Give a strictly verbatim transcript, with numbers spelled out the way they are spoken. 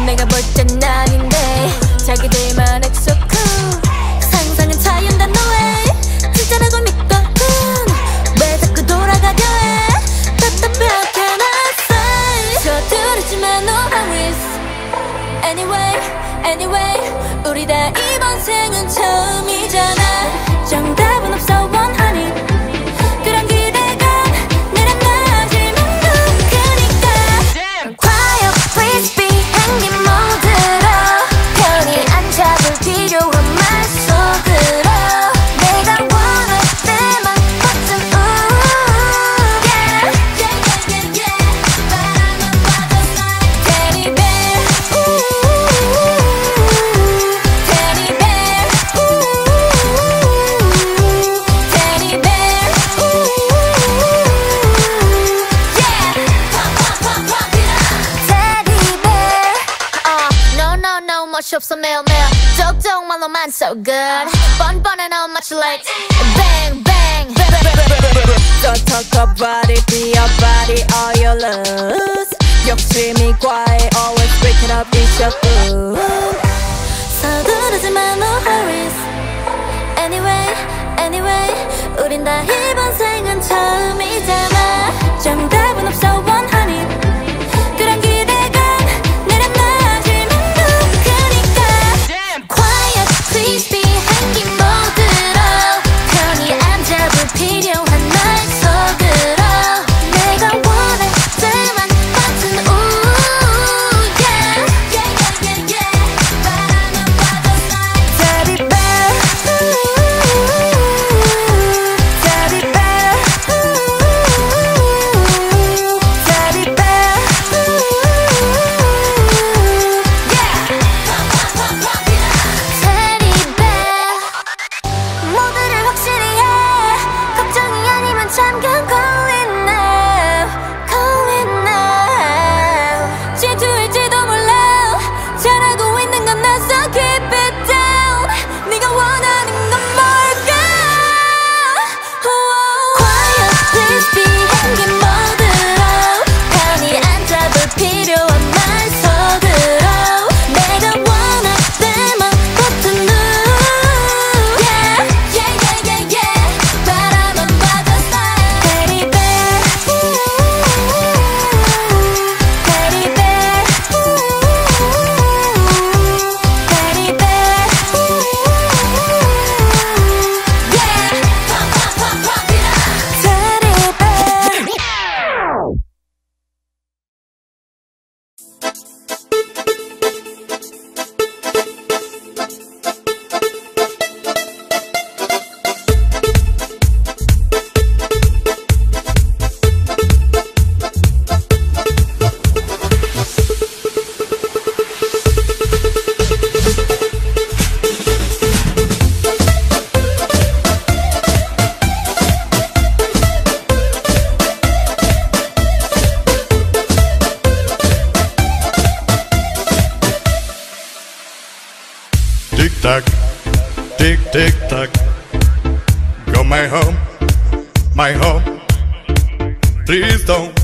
내가 볼 땐 아닌데 자기들만 액션 cool. 상상은 자유인데 너왜 진짜라고 믿거든. 왜 자꾸 돌아가려 해. 답답하게 나 say 서두르지만 no hurries. Anyway, anyway 우리 다 이번 생은 처음이잖아. 정답은 없어 원하니 그런 기대감 내려 나질만 높으니까. Quiet please be 행긴 모드로 편히 안 잡을 필요한 말 속으로 내가 원할 때만 버튼 ooh yeah yeah yeah yeah yeah 바람은 빠졌어 Teddy bear ooh Teddy bear ooh Teddy bear ooh yeah pop pop pop pop it up Teddy bear uh no no no 멋이 없어 매일매일 쪽쪽말로만 so good 뻔뻔해 no much like bang bang Don't talk about it, be about it, all you lose. 욕심이 과해, always break it up, it's your food. 서두르지만 no hurries. Anyway, anyway 우린 다 이번 생은 처음이잖아. 정답은 없어 원하니 그런 기대감 내려 나질만 높으니까. Quiet please be 행긴 모드로 편히 안 잡을 필요한 날 속으로 내가 원할 때만 버튼 ooh yeah yeah yeah yeah yeah 바람은 빠졌어 Teddy bear ooh Teddy bear ooh Teddy bear ooh yeah pop pop pop pop it up Teddy bear 모두를 확실히 해. 걱정이 아니면 잠깐 call it now call it now 질투일지도 몰라. 잘하고 있는 건 나 so keep it down. 네가 원하는 건 뭘까. Quiet please be 행긴 모드로 편히 안 잡을 필요한 말 속으로 내가 원할 때만 버튼 ooh yeah yeah yeah yeah yeah 바람은 빠졌어 Teddy bear ooh Teddy bear ooh Teddy bear ooh yeah pop pop pop pop it up Teddy bear. Tick tock, tick tick tock. Go my home, my home. Please don't